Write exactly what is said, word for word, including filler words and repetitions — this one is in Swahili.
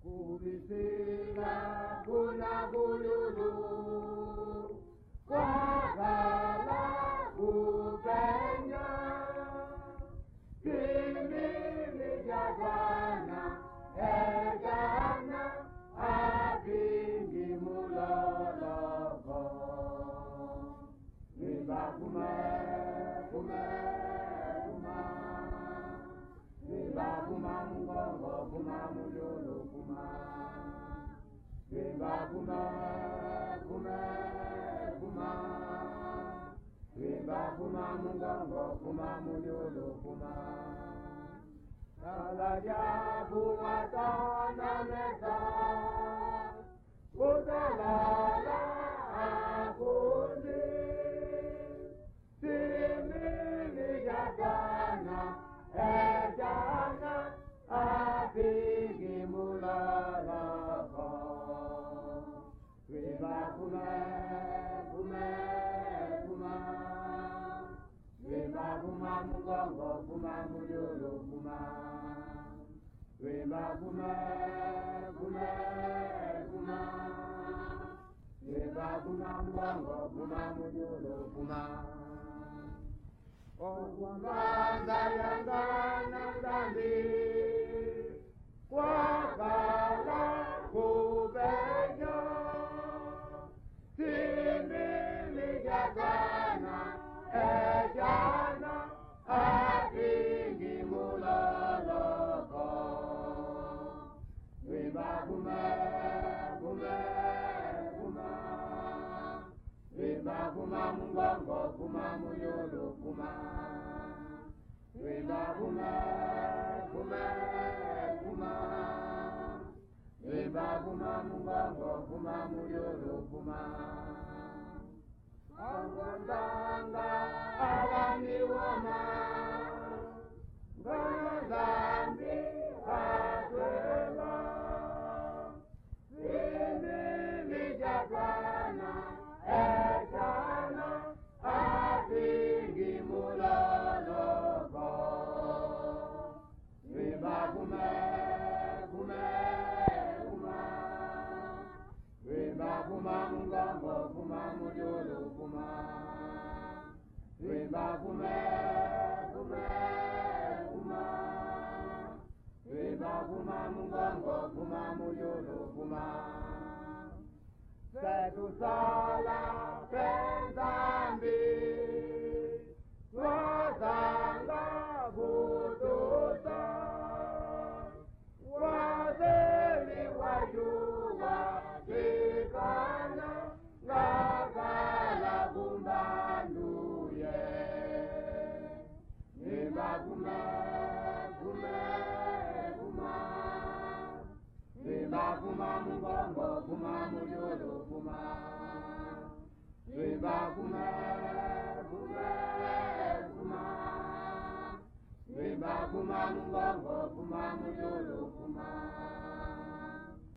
kubisila kuna bululu kwakala kupenya kimili jazana ejana abingi muloloko niba kume kume kuma niba kuma mungongo kuma mululu kuma niba kume kume kuma niba kuma mungongo kuma mululu kuma Alaja buatana mesa Udalala akundi Simili jatana Ejana Apigi mulalako Viva kume kume kuma Viva kuma mungongo kuma mululu kuma Viva kuma kuma kuma Viva kuma mungongo kuma mululu kuma Oh wanda yanga nandandi Wakala kubejo Simili jagana Ejana abingi muloloko Viva kume kume kuma Viva kuma mungongo kuma mululu kuma Viva kume kume kuma Viva kuma mungongo kuma mululu kuma Awandanga alani wama Ganazambi atwela Simili jagana Ejana Apigi muloloko Viva kume kume kuma Viva kuma mungongo kuma mululu kuma Viva kume kume kuma Viva kuma mungongo kuma mululu kuma Setu sala penzambi Wazanga bututa Wazeli wajuwa Jikana Ngakala kumbanduye Niba kume kume kuma Niba kuma mungongo kuma mululu kuma Niba kume kume kuma Niba kuma mungongo kuma mululu kuma